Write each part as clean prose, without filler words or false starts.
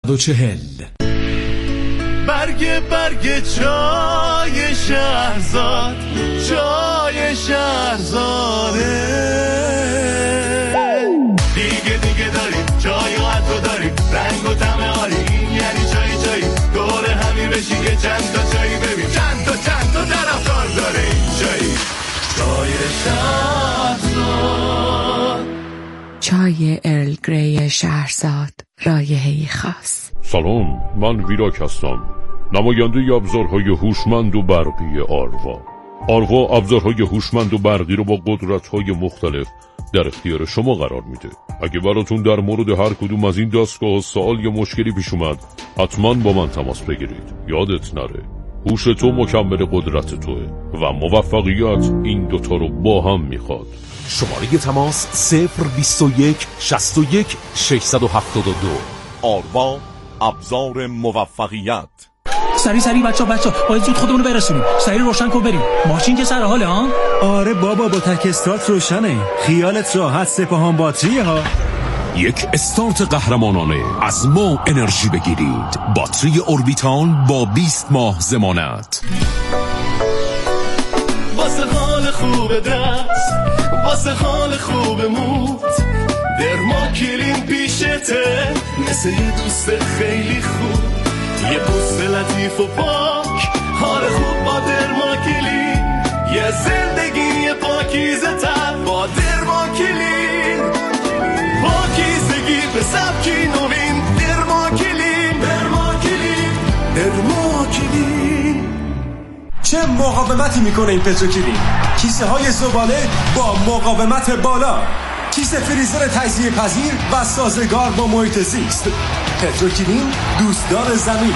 40 برگ چای شهرزاد، چای شهرزاده. دیگه داریم چای و عطر داریم، رنگ و طعم عالی، این یعنی چای دور همین بشی که چند تا چای ببین، چند تا طرفدار داره این چای شهرزاد. چای ارل گری شهرزاد، رایحه‌ای خاص. سلام، من ویراک هستم، نماینده ابزارهای هوشمند و برقی آروا. آروا ابزارهای هوشمند و برقی رو با قدرت‌های مختلف در اختیار شما قرار میده. اگه براتون در مورد هر کدوم از این دستگاه سوال یا مشکلی پیش اومد، حتما با من تماس بگیرید. یادت نره، هوش تو مکمل قدرت توه و موفقیت این دوتا رو با هم میخواد. شماره تماس 021 61 672. آروا، ابزار موفقیت. سری بچه باید زود خودمونو برسونیم. سری روشن کن بریم. ماشین که سر حاله ها؟ آره بابا، با تک استارت روشنه. خیالت راحت، سپاهان باتریه ها. یک استارت قهرمانانه. از ما انرژی بگیرید. باتری اوربیتال با 20 ماه ضمانت. واسه حال خوب دست، واسه حال خوب موت، درماکلین پیشته مثل یه دوست خیلی خوب. یه پوست لطیف و پاک، حال خوب با درماکلین، یه زندگی پاکیزه تر با درماکلین. پاکیزگی به سبکی نوین، درماکلین. چه مقاومتی میکنه این پتروکلین؟ کیسه های زباله با مقاومت بالا، کیسه فریزر تجزیه پذیر و سازگار با محیط زیست. پتروکلین، دوستدار زمین.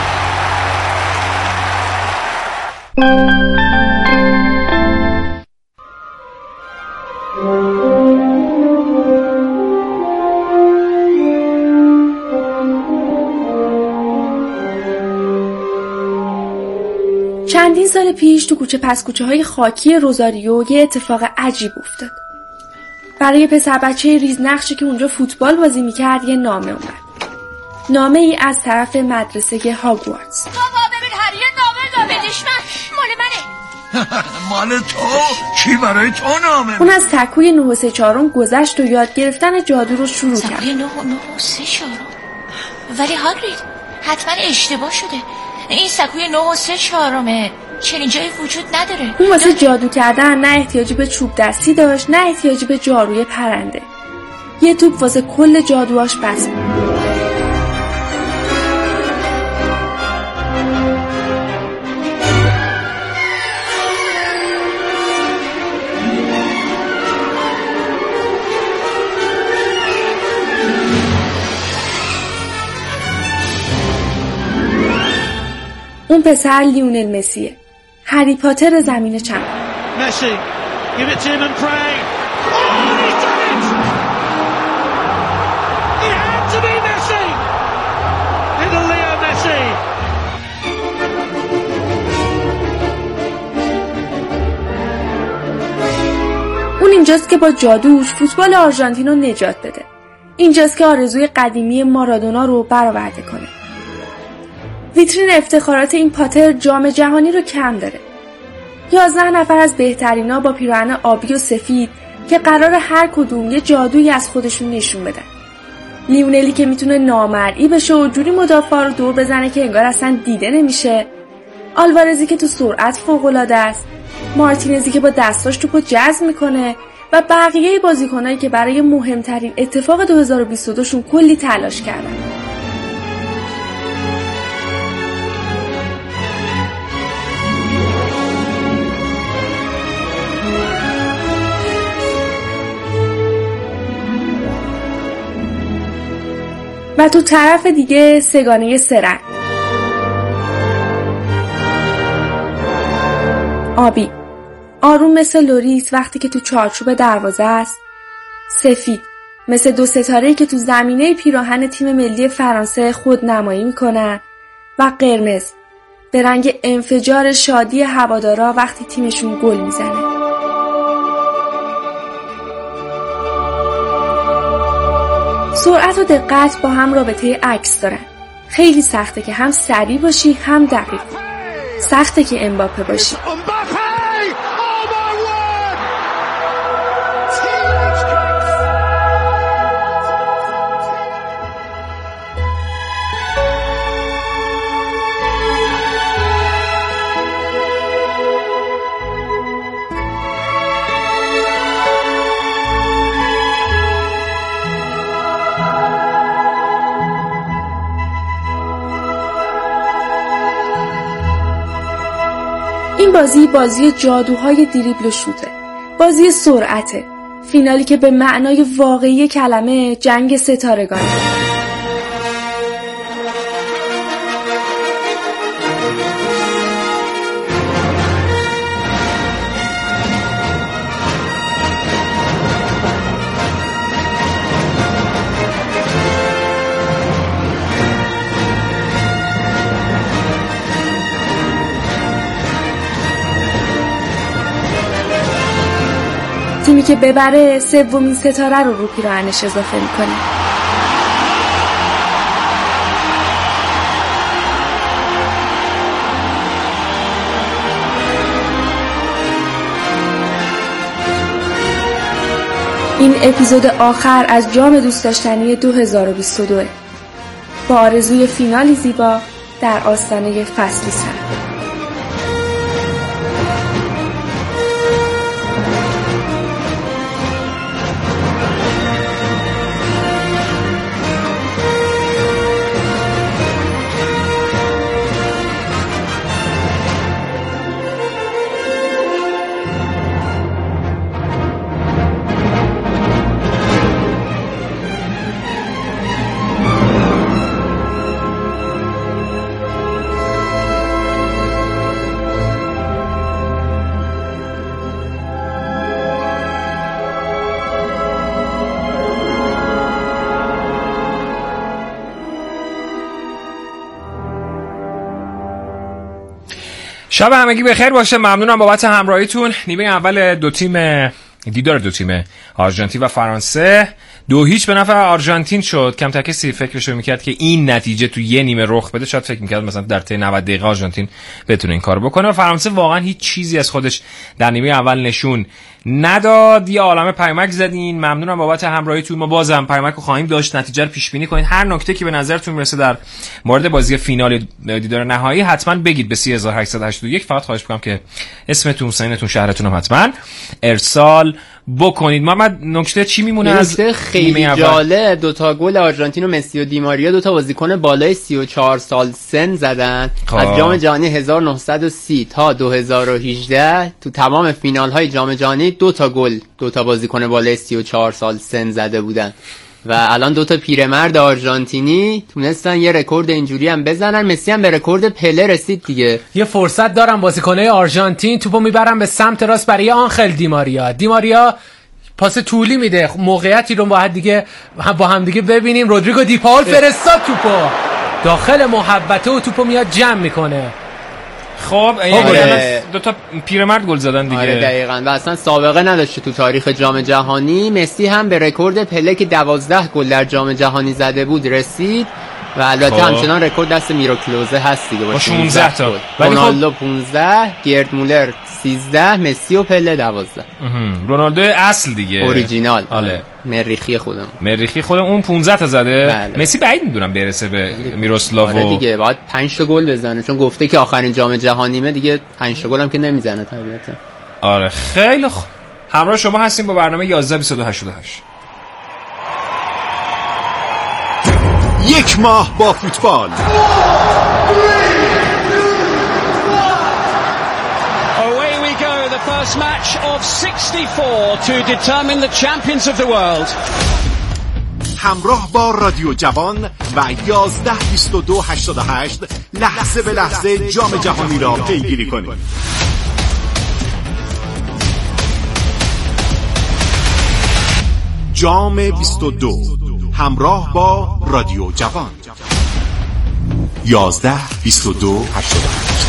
چندین سال پیش تو کوچه پس کوچه های خاکی روزاریو یه اتفاق عجیب افتاد. برای پسر بچه ریزنقشی که اونجا فوتبال بازی میکرد یه نامه اومد. نامه ای از طرف مدرسه هاگوارتس. بابا ببین هری نامه بدش مال منه. مال تو؟ کی برای تو نامه؟ اون از تکوی 934 گذشت و یاد گرفتن جادو رو شروع کرد. تکوی 934 ولی هاگرید حتما اشتباه شده. این سکوی 934 چنین جایی وجود نداره. اون واسه جادو کردن نه احتیاجی به چوب دستی داشت نه احتیاجی به جاروی پرنده. یه توپ واسه کل جادوهاش بس بود. اون پسر لیونل مسیه، هری پاتر زمین چمن. مسی give it to him and pray. Oh, he's done it. It had to be Messi. Little Leo Messi. اون اینجاست که با جادوش فوتبال آرژانتین رو نجات بده. اینجاست که آرزوی قدیمی مارادونا رو برآورده کنه. ویترین افتخارات این پاتر جام جهانی رو کم داره. 11 نفر از بهترینا با پیراهن آبی و سفید که قرار هر کدوم یه جادویی از خودشون نشون بدن. لیونلی که میتونه نامرئی بشه و جوری مدافع رو دور بزنه که انگار اصلا دیده نمیشه. آلوارزی که تو سرعت فوق‌العاده است. مارتینزی که با دستاش توپو جذب میکنه و بقیه بازیکنایی که برای مهمترین اتفاق 2022 شون کلی تلاش کردن. و تو طرف دیگه سگانه سرنگ. آبی، آروم مثل لوریس وقتی که تو چارچوب دروازه است. سفید، مثل 2 ستاره‌ای که تو زمینه پیراهن تیم ملی فرانسه خودنمایی میکنن. و قرمز، به رنگ انفجار شادی هوادارا وقتی تیمشون گل میزنه. سرعت و دقت با هم رابطه عکس دارن. خیلی سخته که هم سریع باشی هم دقیق. سخته که امباپه باشی. این بازی جادوهای دریبل و شوته. بازی سرعته. فینالی که به معنای واقعی کلمه جنگ ستارگانه. تیمی که ببره سومین ستاره رو پیراهنش اضافه میکنه. این اپیزود آخر از جام دوست داشتنی 2022 با آرزوی فینالی زیبا در آستانه فصلی سرد. شب همگی بخیر باشه. ممنونم بابت همراهیتون. نیمه اول دیدار دو تیم آرژانتین و فرانسه 2-0 به نفع آرژانتین شد. کمتر کسی فکرشو میکرد که این نتیجه تو یه نیمه رخ بده. شاید فکر میکرد مثلا در طی 90 دقیقه آرژانتین بتونه این کارو بکنه. فرانسه واقعا هیچ چیزی از خودش در نیمه اول نشون نداد. یه عالمه پیامک زدین. ممنونم بابت همراهیتون. ما بازم پیامک رو خواهیم داشت. نتیجه رو پیش بینی کنید. هر نکته که به نظرتون میرسه در مورد بازی فینال دیدار نهایی حتما بگید به 3881. فقط خواهش می‌کنم که اسمتون، سنتون، شهرتون هم حتما ارسال بکنید. محمد نکته چی میمونه از خیلی جالب؟ دوتا گل آرژانتین و مسی و دیماریا دوتا بازیکن بالای 34 سال سن زدن. از جام جهانی 1930 تا 2018 تو تمام فینال های جام جهانی دوتا گل دوتا بازیکن بالای 34 سال سن زده بودن و الان دوتا پیرمرد آرژانتینی تونستن یه رکورد اینجوری هم بزنن. مسی هم به رکورد پله رسید دیگه. یه فرصت دارن بازیکنای آرژانتین توپو میبرن به سمت راست برای آنخل دیماریا پاس طولی میده. موقعیتی رو با هم دیگه ببینیم. رودریگو دی پاول فرستاد توپو داخل محوطه و توپو میاد جمع میکنه. خب دو تا پیرمرد گل زدن دیگه. آره دقیقاً. و اصلا سابقه نداشته تو تاریخ جام جهانی. مسی هم به رکورد پله که 12 گل در جام جهانی زده بود رسید و البته همچنان رکورد دست میروکلوزه هست دیگه با 16 تا. رونالدو 15، گرد مولر 13، مسی و پله 12. رونالدو اصل دیگه، اوریجینال. آره مریخی خودم اون 15 تا زده. بله. مسی بعید میدونم برسه به میروسلاو. آره دیگه باید 5 تا گل بزنه چون گفته که آخرین جام جهانیمه دیگه. 5 تا گل هم که نمیزنه طبیعتا. آره خیلی خوب. همراه شما هستیم با برنامه 112288. یک ماه با فوتبال. Away we go, the first match of 64 to determine the champions of the world. همراه با رادیو جوان و 112288 لحظه به لحظه جام جهانی را پیگیری کنید. جام 22 همراه با رادیو جوان 112288.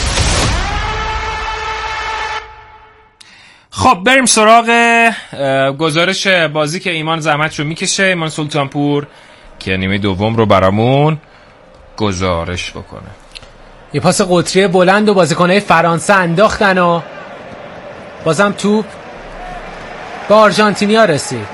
خب بریم سراغ گزارش بازی که ایمان زحمت رو میکشه. ایمان سلطانپور که نیمه دوم رو برامون گزارش بکنه. یه پاس قطری بلند و بازیکن‌های فرانسه انداختن و بازم توپ به آرژانتینیا رسید.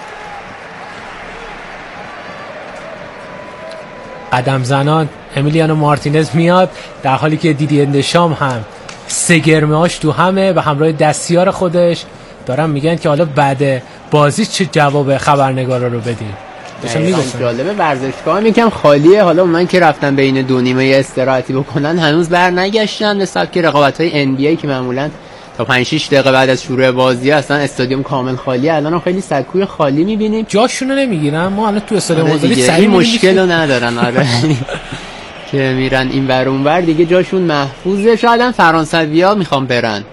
قدم زنان امیلیانو مارتینز میاد در حالی که دیدی دشام هم سه گرمه‌هاش تو همه و همراه دستیار خودش دارن میگن که حالا بعد بازی چه جواب خبرنگارا رو بدیم. جالبه ورزشگاه هم یکم خالیه. حالا اونایی که رفتن بین دو نیمه استراحتی بکنن هنوز بر نگشتن به سبک رقابت‌های NBA که معمولاً تا 5-6 دقیقه بعد از شروع بازی اصلا استادیوم کامل خالیه. الان هم خیلی سکوی خالی می‌بینیم. جاشونو نمیگیرن. ما الان تو استادیوم آزادی سعی مشکلو ندارن. آره که میرن این ور اون ور دیگه جاشون محفوظه. شاید فرانسوی‌ها میخوام برن.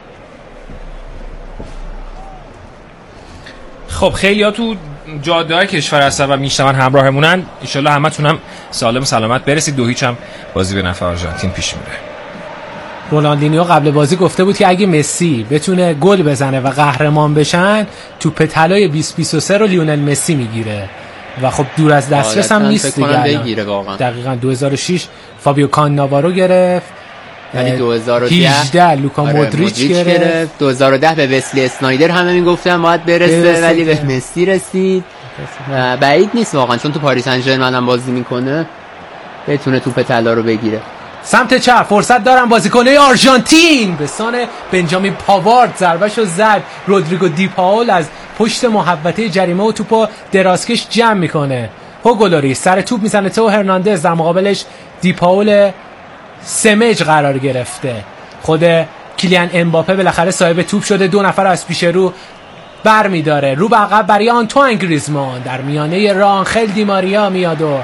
خب خیلی‌ها تو جاده‌های کشور هستن و میشنون همراهمونن. ان شاءالله همتون هم سالم سلامت برسید. 2-0 هم بازی به نفع آرژانتین پیش میره. رونالدینیو قبل بازی گفته بود که اگه مسی بتونه گل بزنه و قهرمان بشن توپ طلای 2023 رو لیونل مسی میگیره و خب دور از دسترس هم نیست دیگه. دقیقاً 2006 فابیو کاناوارو گرفت، یعنی 2018 لوکا مودریچ گرفت، 2010 به وسلی اسنایدر همه میگفتن باید برسه ولی به مسی رسید و بعید نیست واقعا چون تو پاریس سن ژرمن هم بازی میکنه بتونه توپ طلا رو بگیره. سمت چپ فرصت دارن بازیکن‌های آرژانتین به سان بنجامین پاوارد ضربه‌شو زد. رودریگو دی پاول از پشت محوطه جریمه و توپو درازکش جمع میکنه. هوگولوری سر توپ میزنه تو هرناندز، در مقابلش دی پاول سمج قرار گرفته. خود کیلیان امباپه بالاخره صاحب توپ شده، دو نفر از پیش رو بر میداره. رو به عقب برای آنتوان گریزمان، در میانه راه آنخل دیماریا میاد و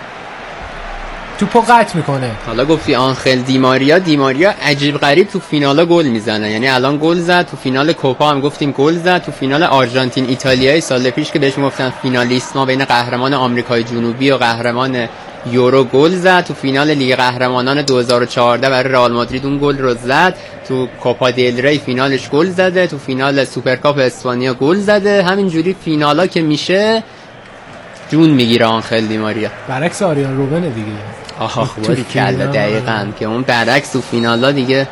توپو قطع میکنه. حالا گفتی آنخل دیماریا عجیب غریب تو فینالا گل میزنه. یعنی الان گل زد تو فینال کوپا هم گفتیم گل زد، تو فینال آرژانتین ایتالیای سال پیش که بهش میگفتن فینالیست ما بین قهرمان آمریکای جنوبی و قهرمان یورو گل زد، تو فینال لیگ قهرمانان 2014 برای رئال مادرید اون گل رو زد، تو کوپا دل ری فینالش گل زده، تو فینال سوپرکاپ اسپانیا گل زده. همینجوری فینالا که میشه جون میگیره آنخل دیماریا. برعکس آریان روبن دیگه. آها خوبی کلا دقیقاً که اون برعکس تو فینالا دیگه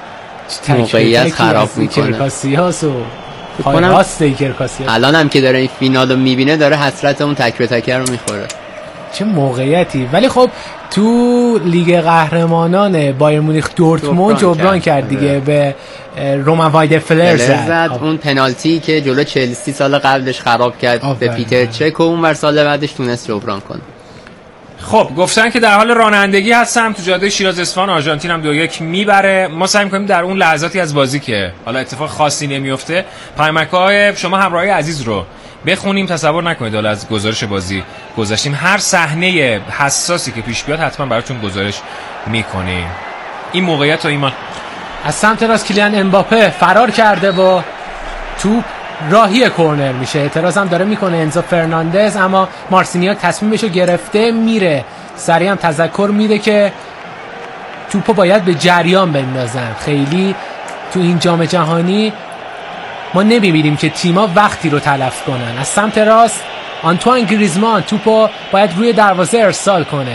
موقعیت خراب میکنه. کرکاسیاسو پایراست کرکاسیاس. الان هم که داره این فینالو میبینه داره حسرت اون تک به تک رو میخوره. چه موقعیتی. ولی خب تو لیگ قهرمانان بایر مونیخ دورتموند جبران کرد دیگه به رومن وایدفلر زد. اون پنالتی که جلو چلسی سال قبلش خراب کرد به پیتر چک و اون ور سال بعدش تونست جبران کنه. خب گفتن که در حال رانندگی هستم تو جاده شیراز اصفهان. آرژانتین هم 2-1 میبره. ما سعی می‌کنیم در اون لحظاتی از بازی که حالا اتفاق خاصی نمیفته پیامک‌های شما همراهی عزیز رو بخونیم. تصور نکنید حالا از گزارش بازی گذاشتیم. هر صحنه حساسی که پیش بیاد حتما براتون گزارش میکنیم. این موقعیت و ایمان از سمت راست کیلیان امباپه فرار کرده و توپ راهی کورنر میشه. اعتراض هم داره میکنه انزو فرناندز، اما مارسینیاک تصمیمشو گرفته میره سریع هم تذکر میده که توپو باید به جریان بندازن. خیلی تو این جام جهانی ما نمیبینیم که تیما وقتی رو تلف کنن. از سمت راست آنتوان گریزمان توپو باید روی دروازه ارسال کنه.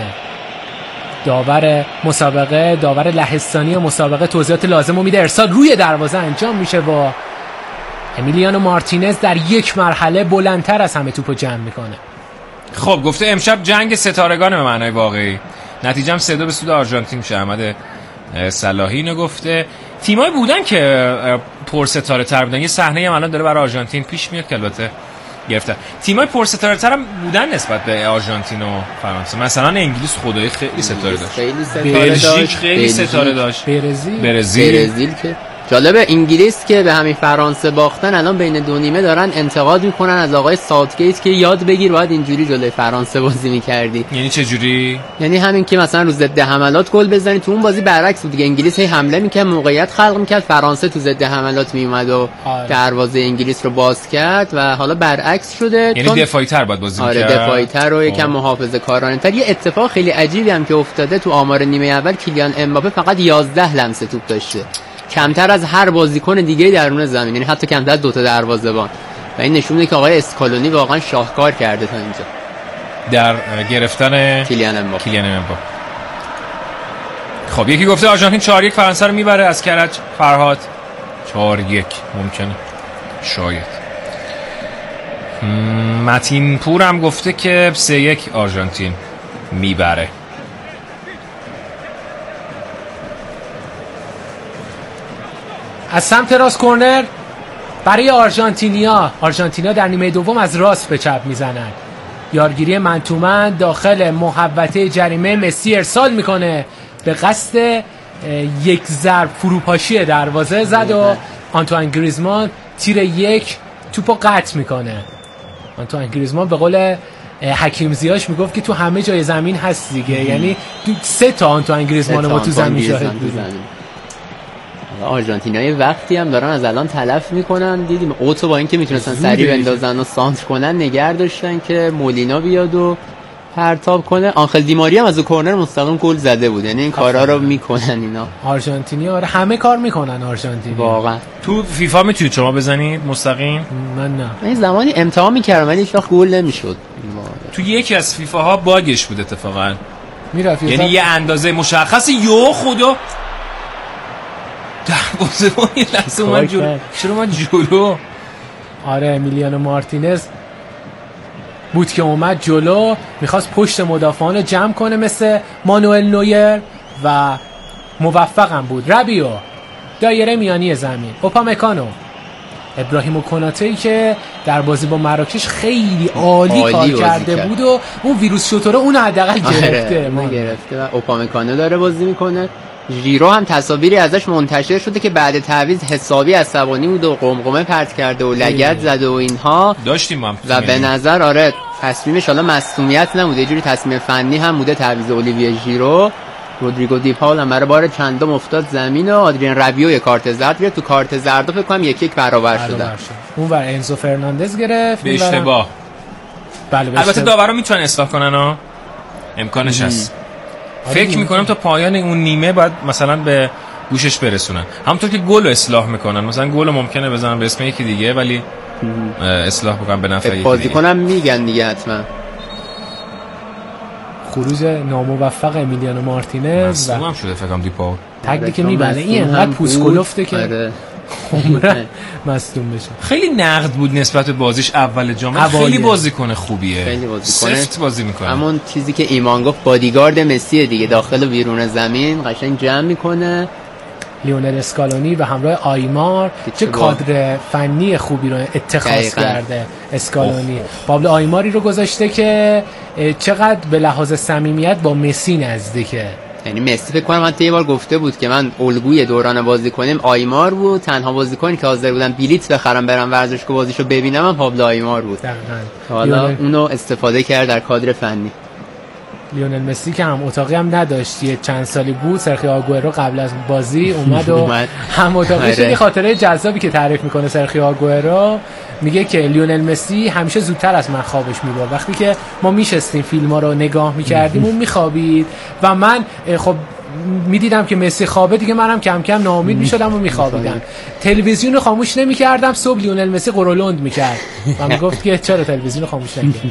داور مسابقه، داور لهستانی مسابقه توضیحات لازم رو میده. ارسال روی دروازه انجام میشه و امیلیانو مارتینز در یک مرحله بلندتر از همه توپو جمع میکنه. خب گفته امشب جنگ ستارگانه به معنای واقعی. نتیجه هم 3-2 به سود آرژانتین میشه. احمد صلاحی اینو گفته. تیمایی بودن که پرستاره تر بودن. یه صحنه هم الان داره برای آرژانتین پیش میاد که البته گرفته. تیمای پرستاره تر هم بودن نسبت به آرژانتین و فرانسه. مثلا انگلیس خدای خیلی ستاره داشت. بلژیک خیلی ستاره داشت. برزیل که جالبه انگلیس که به همین فرانسه باختن الان بین دو نیمه دارن انتقاد میکنن از آقای ساوتگیت که یاد بگیر باید اینجوری جلوی فرانسه بازی میکردی. یعنی چه جوری؟ یعنی همین که مثلا رو ضد حملات گل بزنی. تو اون بازی برعکس بود دیگه. انگلیس هی حمله میکرد موقعیت خلق میکرد، فرانسه تو ضد حملات میومد و دروازه انگلیس رو باز کرد و حالا برعکس شده. یعنی دفاعی تر باید بازی میکرد. آره دفاعی تر و یکم محافظه‌کارانه تر. یه اتفاق خیلی عجیبی هم که افتاده تو آمار نیمه اول کیلیان امباپه فقط 11 لمسه توپ داشته. کمتر از هر بازیکن دیگه درون زمین، یعنی حتی کمتر از 2 تا دروازه‌بان. و این نشون میده که آقای اسکالونی واقعا شاهکار کرده تا اینجا در گرفتن کیلیان امباپه. خب یکی گفته آرژانتین 4-1 فرانسه رو میبره از کرج فرهاد. 4-1 ممکنه، شاید. متین پور هم گفته که 3-1 آرژانتین میبره. از سمت راست کورنر برای آرژانتینیا در نیمه دوم از راست به چپ میزنن. یارگیری من تو من داخل محوطه جریمه، مسی ارسال میکنه به قصد یک ضرب فروپاشی دروازه زد و آنتوان گریزمان تیر یک توپو قطع میکنه. آنتوان گریزمان به قول حکیم زیاش میگفت که تو همه جای زمین هست دیگه، یعنی 3 تا آنتوان گریزمان ما تو زمین شاهد بودیم. آرژانتینای وقتی هم دارن از الان تلف میکنن، دیدیم اوتو با اینکه میتونستن سریع بندازن و سانتر کنن نگه داشتن که مولینا بیاد و پرتاب کنه. آنخل دیماری هم از کورنر مستقیم گل زده بود، یعنی این کارا رو میکنن اینا آرژانتینی. آره همه کار میکنن آرژانتینی واقعا. تو فیفا میتونید شما بزنید مستقیم؟ من نه. من زمانی امتحان میکردم ولی هیچ وقت گل نمیشد. تو یکی از فیفا ها باگش بود اتفاقا، میرفت یعنی یه اندازه مشخصی یو خدا دروازه با یه لحظه اومد جلو. چرا اومد جلو؟ آره امیلیانو مارتینز بود که اومد جلو، میخواست پشت مدافعان رو جمع کنه مثل مانوئل نویر و موفقم بود. ربیو دایره میانی زمین، اوپامکانو، ابراهیم کناته‌ای که در بازی با مراکش خیلی عالی کار کرده بود و اون ویروس شوتورو اون حداقل گرفته. ما گرفته و اوپامکانو داره بازی میکنه. ژیرو هم تصاویری ازش منتشر شده که بعد تعویض حسابی عصبانی بود و قمقمه پرت کرده و لگد زده و اینها داشتیم هم و به نظر آره تصمیمش حالا مصونیت نبوده، یه جوری تصمیم فنی هم بوده تعویض اولیویه ژیرو. رودریگو دی پاول هم برای بار چندم افتاد زمین و آدریان ربیو یه کارت زرد گرفت. تو کارت زرد فکر کنم 1-1 برابر شدن. اون ور انزو فرناندز گرفت به اشتباه. بله البته داورا میتونن اصلاح کنن ها، امکانش هست. فکر میکنم تا پایان اون نیمه باید مثلا به گوشش برسونن، همونطور که گل اصلاح میکنن. مثلا گل ممکنه بزنن به اسم یکی دیگه ولی اصلاح بکنن به نفع یکی دیگه. بازیکنم میگن دیگه حتما. خروج ناموفق امیلیانو مارتینز هم شده فکر کنم دیپاول تگلی که میبنه این انقدر پوسکلفته که عمره مصدوم بشه. خیلی نقد بود نسبت به بازیش اول جام. خیلی بازیکن خوبیه، خیلی بازیکن سفت بازی میکنه. همون چیزی که ایمان گفت بادیگارد مسی دیگه، داخل و بیرون زمین قشنگ جمع میکنه. لیونل اسکالونی و همراه آیمار چه کادر فنی خوبی رو اتخاذ کرده اسکالونی. پابلو آیماری رو گذاشته که چقدر به لحاظ صمیمیت با مسی نزدیکه. یعنی مسی فکر کنم حتی یه بار گفته بود که من الگوی دوران بازی کنیم آیمار بود، تنها بازیکنی که حاضر بودم بلیت بخرم برم ورزشگاه بازیشو ببینم من پابلو آیمار بود. حالا اونو استفاده کرد در کادر فنی. لیونل مسی که هم اتاقی هم نداشت، یه چند سالی بود سرخیو آگوئرو قبل از بازی اومد و هم اتاقی شد. یه خاطره جذابی که تعریف میکنه سرخیو آگوئرو، میگه که لیونل مسی همیشه زودتر از من خوابش میبرد. وقتی که ما میشستیم فیلم‌ها رو نگاه میکردیم اون میخوابید و من خب میدیدم که مسی خوابه دیگه، منم کم کم ناامید میشدم و میخوابیدم. تلویزیون رو خاموش نمیکردم، صبح لیونل مسی قرولند میکرد و میگفت که چرا تلویزیون رو خاموش نکردی.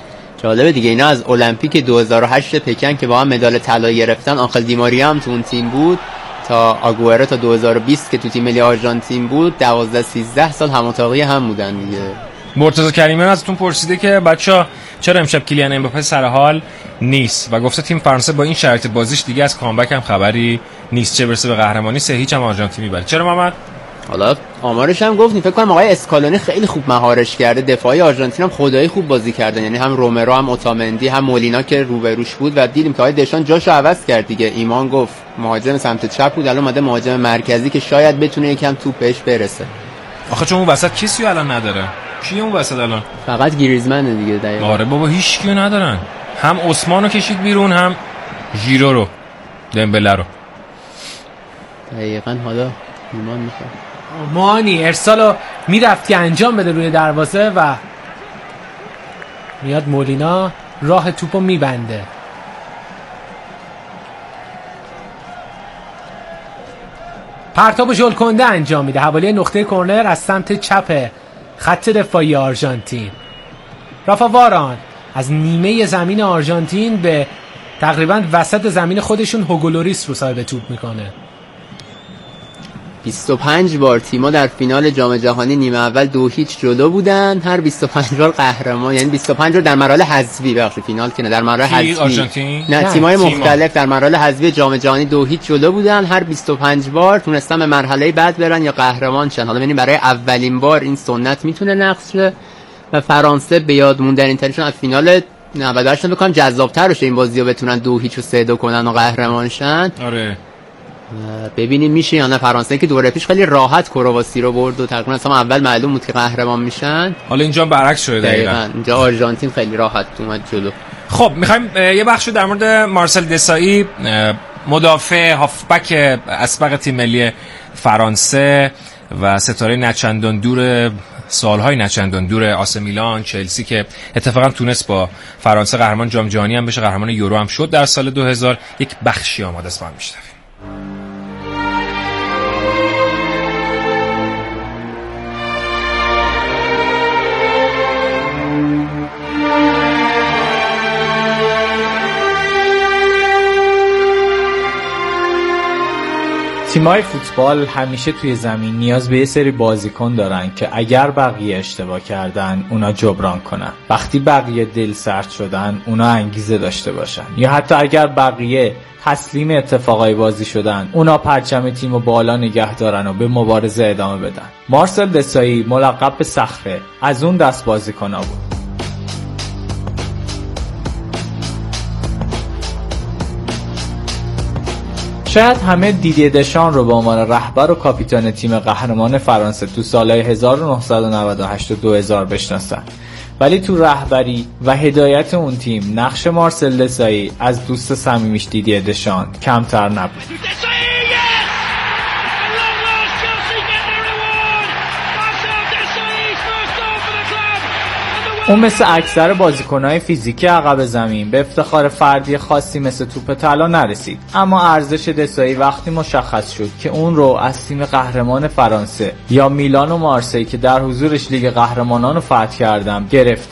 جالبه دیگه اینا از المپیک 2008 پکن که با هم مدال طلا گرفتن، آنخل دیماریا هم تو اون تیم بود، تا آگوئرو تا 2020 که تو تیم ملی آرژانتین بود 12-13 سال هم اتاقی هم بودن دیگه. مرتضی کریمی ازتون پرسیده که بچا چرا امشب کیلیان امباپه سر حال نیست و گفته تیم فرانسه با این شرایط بازیش دیگه از کامبک هم خبری نیست، چه برسه به قهرمانی 3-0 هم آرژانتین میبره. چرا محمد؟ حالا آمارش هم گفتیم، فکر کنم آقای اسکالونی خیلی خوب مهارش کرده، دفاعی آرژانتین هم خدایی خوب بازی کردن، یعنی هم رومرو هم اوتامندی هم مولینا که روبروش بود و دیدیم که آقای دشان جاشو عوض کرد دیگه. ایمان گفت مهاجم سمت چپ بود، الان اومده مهاجم مرکزی که شاید بتونه یکم توپ بهش برسه. آخه چون اون وسط کسی الان نداره. کی اون وسط الان؟ فقط گریزمنه دیگه دقیقاً. آره بابا هیچ کیو ندارن. هم عثمانو کشید بیرون، هم ژیرو رو، دمبله رو. دقیقاً حالا ایمان میخواد مانی ارسالو میرفت که انجام بده روی دروازه و میاد مولینا راه توپو میبنده. پرتاب ژول کنده انجام میده حوالی نقطه کرنر از سمت چپ خط دفاعی آرژانتین. رافا واران از نیمه زمین آرژانتین به تقریبا وسط زمین خودشون هوگو لوریس رو صاحب توپ میکنه. 25 بار تیم‌ها در فینال جام جهانی نیمه اول 2-0 جلو بودن، هر 25 بار قهرمان، یعنی 25 بار در مراحل حذفی، بخش فینال که نه، در مراحل حذفی آرژانتین نه تیم‌های مختلف در مراحل حذفی جام جهانی 2-0 جلو بودن، هر 25 بار تونستن به مرحله بعد برن یا قهرمان شن. حالا ببینیم برای اولین بار این سنت میتونه نقض شه و فرانسه به یاد موندنین ترشون از فینال 98 بکنم جذاب‌تر بشه این بازی‌ها بتونن 2-0 و 3-2 کنن و قهرمان شن. آره ببینیم میشه یا نه. فرانسه که دوره پیش خیلی راحت کرواسی رو برد و تقریبا اصلا اول معلوم بود که قهرمان میشن. حالا اینجا برعکس شده دقیقاً. اینجا آرژانتین خیلی راحت اومد جلو. خب میخوایم یه بخشو در مورد مارسل دسایی، مدافع هافبک اسبق تیم ملی فرانسه و ستاره نچندان دور، سالهای نچندان دور آس میلان، چلسی، که اتفاقا تونست با فرانسه قهرمان جام جهانی هم بشه، قهرمان یورو هم شد در سال 2000. یک بخشی آماده است با هم میشنویم. تیم‌های فوتبال همیشه توی زمین نیاز به یه سری بازیکن دارن که اگر بقیه اشتباه کردن اونا جبران کنن، وقتی بقیه دل سرد شدن اونا انگیزه داشته باشن، یا حتی اگر بقیه تسلیم اتفاقای بازی شدن اونا پرچم تیمو بالا نگه دارن و به مبارزه ادامه بدن. مارسل دسایی ملقب به صخره از اون دست بازیکن‌ها بود. شاید همه دیدیه دشان رو به عنوان رهبر و کاپیتان تیم قهرمان فرانسه تو سالهای 1998 و 2000 بشناسن، ولی تو رهبری و هدایت اون تیم نقش مارسل دسایی از دوست صمیمیش دیدیه دشان کمتر نبود. اون مثل اکثر بازیکن‌های فیزیکی عقب زمین به افتخار فردی خاصی مثل توپ طلا نرسید، اما ارزش دسایی وقتی مشخص شد که اون رو از تیم قهرمان فرانسه یا میلان و مارسی که در حضورش لیگ قهرمانان رو فتح کردن گرفتن.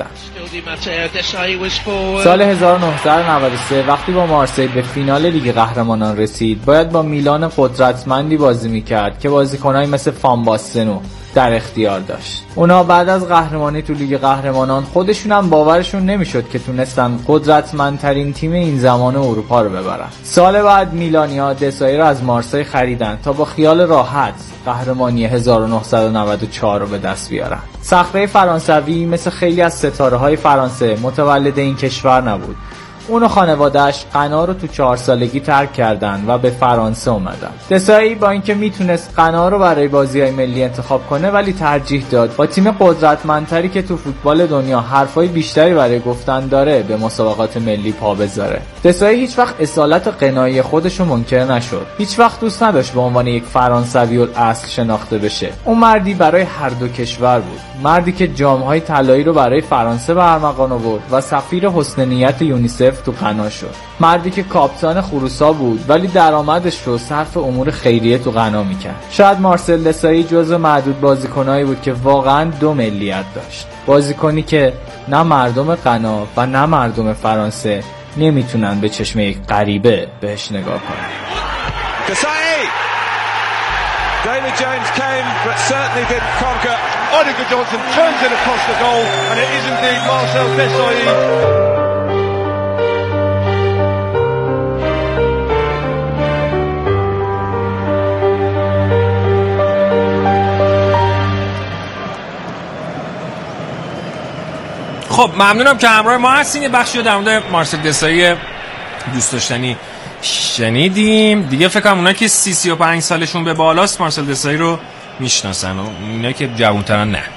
سال 1993 وقتی با مارسی به فینال لیگ قهرمانان رسید، باید با میلان قدرتمندی بازی می‌کرد که بازیکن‌هایی مثل فان باستنو در اختیار داشت. اونا بعد از قهرمانی تو لیگ قهرمانان خودشون هم باورشون نمیشد که تونستن قدرتمندترین تیم این زمان اروپا رو ببرن. سال بعد میلانیا دسایی رو از مارسی خریدن تا با خیال راحت قهرمانی 1994 رو به دست بیارن. صخره فرانسوی مثل خیلی از ستاره‌های فرانسه متولد این کشور نبود. اون و خانواده‌اش غنا رو تو 4 سالگی ترک کردن و به فرانسه اومدن. دسایی با اینکه میتونست غنا رو برای بازی‌های ملی انتخاب کنه، ولی ترجیح داد با تیم قدرتمندتری که تو فوتبال دنیا حرفای بیشتری برای گفتن داره به مسابقات ملی پا بذاره. دسایی هیچ وقت اصالت غنایی خودش رو منکر نشد. هیچ وقت دوست نداشت به عنوان یک فرانسوی الاصل شناخته بشه. اون مردی برای هر دو کشور بود. مردی که جام‌های طلایی رو برای فرانسه به ارمغان آورد و سفیر حسن نیت یونیسف تو غنا شد. مردی که کاپیتان خروسا بود ولی درآمدش رو صرف امور خیریه تو غنا میکرد. شاید مارسل دسایی جزو معدود بازیکنایی بود که واقعاً 2 ملیت داشت. بازیکنی که نه مردم غنا و نه مردم فرانسه نمیتونن به چشم یک غریبه بهش نگاه کنن. David James came but certainly didn't conquer. Odegaard Johnson turns it across the goal and it is indeed Marcel Desailly. خب ممنونم که همراه ما هستین. یه بخشی رو در مورد مارسل دسایی دوست داشتنی شنیدیم. دیگه فکر کنم اونایی که 35 سالشون به بالاست مارسل دسایی رو میشناسن و اونایی که جوان‌ترن نه.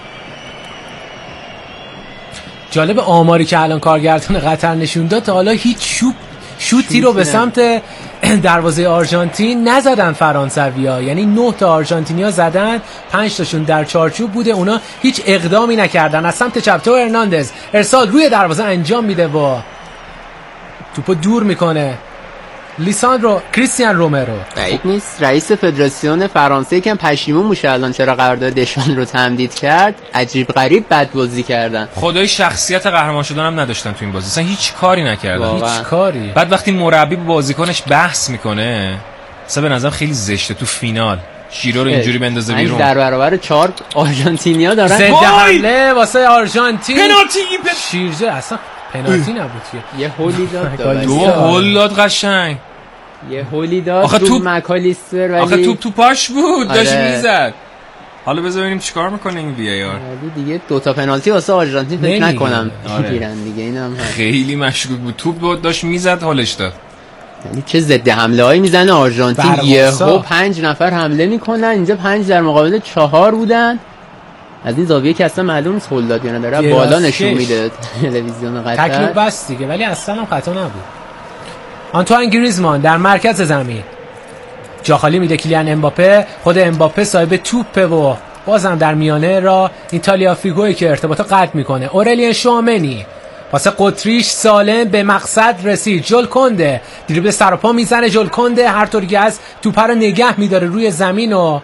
جالب آماری که الان کارگردان قطر نشون داد، تا حالا هیچ شوتی رو به سمت دروازه آرژانتین نزدن فرانسوی‌ها. یعنی 9 تا آرژانتینیا زدن، 5 تاشون در چارچوب بوده، اونا هیچ اقدامی نکردن. از سمت چپ تو هرناندز ارسال روی دروازه انجام میده و توپو دور میکنه. لیساندرو کریستیان رومرو. بعید نیست رئیس فدراسیون فرانسه یکم پشیمون میشه الان چرا قرارداد دشان رو تمدید کرد. عجیب غریب بد بازی کردن. خدای شخصیت قهرمان شدن هم نداشتن تو این بازی. اصلا هیچ کاری نکردن. هیچ کاری. بعد وقتی مربی با بازیکنش بحث میکنه اصلا به نظرم خیلی زشته تو فینال ژیرو رو اینجوری بندازه بیرون. در برابر 4 آرژانتینیا دارن ضد حمله واسه آرژانتین. پنالتی شیرجه اصلا پنالتی نبود که. یه هولی داد. دو هول داد قشنگ. یه هولی داد. آخه توپ مکالیستر ولی آخه توپ تو پاش بود داشت میزد. حالا بذار ببینیم چیکار میکنه این وی ای آر. ولی دیگه 2 تا پنالتی واسه آرژانتین فکر نکنم گیرن دیگه. اینم خیلی مشکوک بود. توپ داشت میزد هولش داد. یعنی چه ضد حمله هایی میزنه آرژانتین. یهو 5 نفر حمله میکنن اینجا 5 در مقابل 4 بودن. از این زاویه که اصلا معلوم نیست هول داد یا نه داره بالا نشون میده تلویزیون قطر. تکلیف بس دیگه ولی اصلا هم خطا نبود. آنتوان گریزمان در مرکز زمین جا خالی میده کیلیان امباپه. خود امباپه صاحب توپه و بازم در میانه را این تالیافیگوی که ارتباطو قطع میکنه. اورلین شوامنی واسه قطریش سالم به مقصد رسید. جول کنده دریبل سر و پا میزنه. جول کنده هر طور که از توپ رو نگه میداره روی زمین و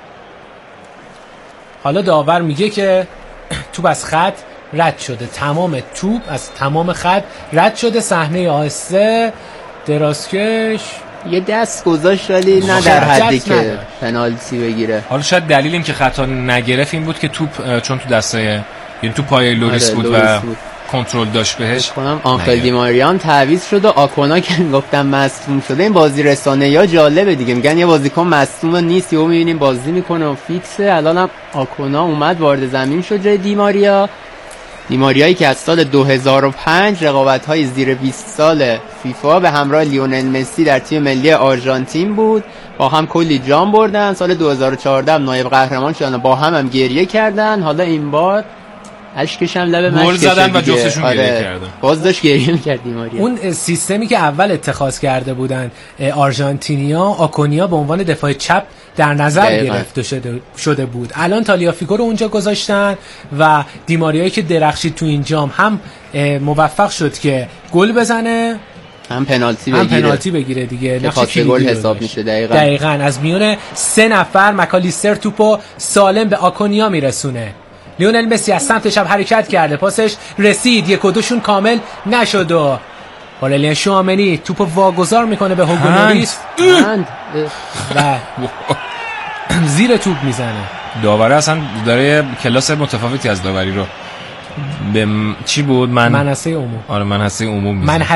حالا داور میگه که توپ از خط رد شده. تمام توپ از تمام خط رد شده. صحنه آهسته درازکش یه دست گذاشت ولی نه در حدی که پنالتی بگیره. حالا شاید دلیل این که خطا نگرفت این بود که توپ چون تو دسته یعنی تو پای لوریس بود و کنترل داشت بهش. آنخل دیماریان تعویض شد و آکونا که گفتم مصدوم شده. این بازی رسانه‌ای جالبه دیگه میگن یه بازیکن مصدوم نیست یهو میبینیم بازی میکنه و فیکسه. الانم آکونا اومد وارد زمین شد جای دیماریایی که از سال 2005 رقابت‌های زیر 20 سال فیفا به همراه لیونل مسی در تیم ملی آرژانتین بود. با هم کلی جام بردن. سال 2014 هم نایب قهرمان شدن و با هم گریه کردن. حالا این بار اشکش هم لب مشکشه. گل زدن و جفتشون گریه کردن. باز داشت گریه می‌کرد دیماریا. اون سیستمی که اول اتخاذ کرده بودن آرژانتینیا آکونیا به عنوان دفاع چپ در نظر گرفته شده بود. الان تالیافیگو رو اونجا گذاشتن و دیماریایی که درخشید تو این جام هم موفق شد که گل بزنه هم پنالتی بگیره دیگه. نقش گل حساب میشه. دقیقاً از میون 3 نفر مکالیستر توپو سالم به آکونیا میرسونه. لیونل مسی از سمت چپ حرکت کرده. پاسش رسید. 1 و 2 شون کامل نشد و اورلین شوامنی توپو واگذار میکنه به هوگو لوریس و زیر توپ میزنه. داوره اصلا داره کلاس متفاوتی از داوری رو به چی بود؟ منصه عموم. آره منصه عموم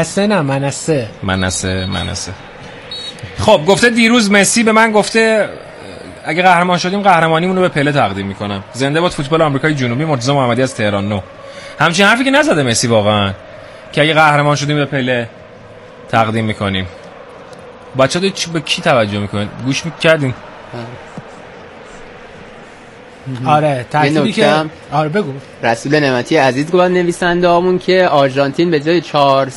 منصه. خب گفته دیروز مسی به من گفته اگه قهرمان شدیم قهرمانیمون رو به پله تقدیم میکنم. زنده باد فوتبال آمریکای جنوبی. مرتضی محمدی از تهران 9. همچین حرفی که نزده مسی واقعا که اگه قهرمان شدیم به پله تقدیم میکنیم. بچه‌ها به کی توجه میکنید؟ گوش میکردین؟ آره ترتیبی که آره بگو. رسول نعمتی عزیز گفت نویسنده هامون که آرژانتین به جای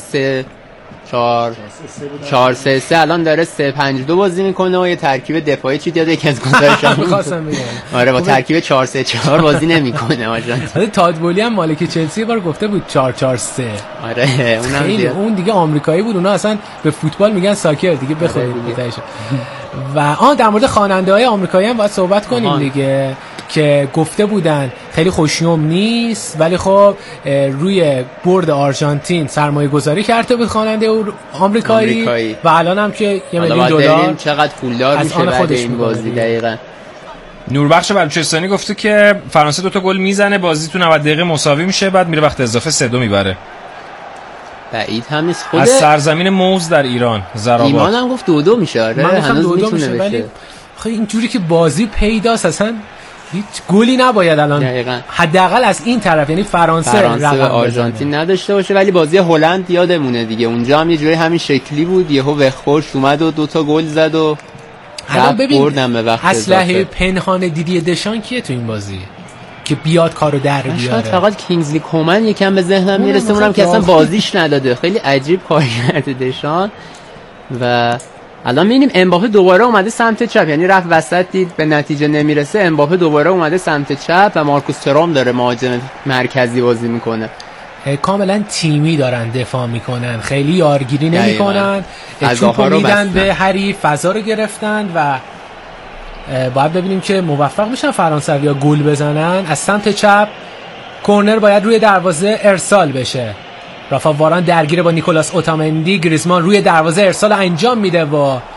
4-3-3 الان داره 3-5-2 بازی میکنه و یه ترکیب دفاعی چی داده که از گزارشام می‌خواستم بگم. آره با ترکیب 4-3-4 بازی نمیکنه آرژانتین. تادبولی هم مالک چلسی بار گفته بود 4-4-3. آره اون دیگه آمریکایی بود. اونا اصلا به فوتبال میگن ساکر دیگه بخورید و در مورد خواننده‌های آمریکایی هم باید صحبت کنیم دیگه که گفته بودن خیلی خوشیوم نیست ولی خب روی برد آرژانتین سرمایه گذاری کرده بود خواننده آمریکایی و الان هم که $1 میلیون چقدر پولدار میشه بعد این بازی. دقیقاً نوربخش بلوچستانی گفته که فرانسه 2 تا گل میزنه بازی تو 90 دقیقه مساوی میشه بعد میره وقت اضافه 3-2 میبره. بعید هم نیست. خود از سرزمین موز در ایران زراباد ایمان هم گفت 2-2 میشه. آره هنوز میتونه بشه خیلی اینجوری که بازی پیداست اصلا هیچ گلی نباید الان حداقل از این طرف یعنی فرانسه و آرژانتین نداشته باشه. ولی بازی هلند یادمونه دیگه اونجا هم یه جوری همین شکلی بود. یهو وخورش اومد و 2 تا گل زد و الان ببین اسلحه پنهان دیدی دشان کیه تو این بازی که بیاد کارو در بیاره؟ فقط کینگزلی کومن یکم به ذهنم میرسه. اونم که اصلا بازیش نداده. خیلی عجیب کار کرده دشان. و الان می‌بینیم امباپه دوباره اومده سمت چپ یعنی رفت وسط دید به نتیجه نمیرسه. امباپه دوباره اومده سمت چپ و مارکوس ترام داره مهاجم مرکزی بازی میکنه. کاملا تیمی دارن دفاع میکنن، خیلی یارگیری نمیکنن، توپو میدن به حریف، فضا رو گرفتن و باید ببینیم که موفق میشن فرانسوی‌ها گل بزنن. از سمت چپ کورنر باید روی دروازه ارسال بشه. رافا واران درگیر با نیکولاس اوتامندی، گریزمان روی دروازه ارسال انجام میده با